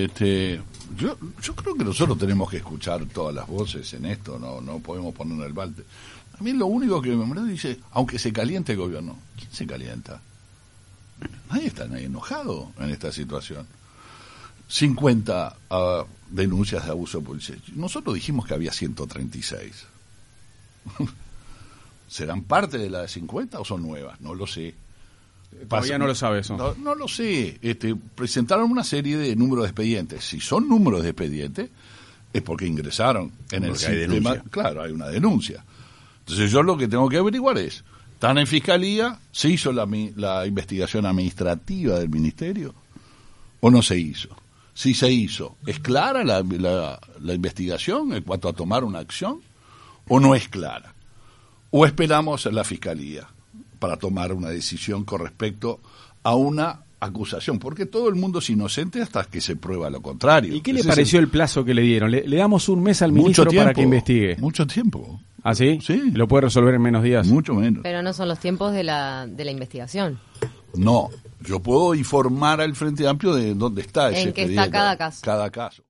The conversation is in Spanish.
Yo creo que nosotros tenemos que escuchar todas las voces en esto, no podemos ponernos el balde. A mí lo único que me dice, aunque se caliente el gobierno, ¿quién se calienta? Nadie está enojado en esta situación. 50 denuncias de abuso de policía. Nosotros dijimos que había 136. ¿Serán parte de las 50 o son nuevas? No lo sé. Todavía no lo sabe eso. No lo sé. Presentaron una serie de números de expedientes. Si son números de expedientes, es porque ingresaron en el sistema. Claro, hay una denuncia. Entonces yo lo que tengo que averiguar es, ¿están en fiscalía? ¿Se hizo la investigación administrativa del ministerio o no se hizo? Si se hizo, ¿es clara la investigación en cuanto a tomar una acción o no es clara? ¿O esperamos a la fiscalía para tomar una decisión con respecto a una acusación? Porque todo el mundo es inocente hasta que se prueba lo contrario. ¿Y qué le pareció el plazo que le dieron? Le damos un mes al ministro para que investigue. Mucho tiempo. ¿Ah, sí? Sí. ¿Lo puede resolver en menos días? Mucho menos. Pero no son los tiempos de la investigación. No, yo puedo informar al Frente Amplio de dónde está ese expediente. En qué está cada caso. Cada caso.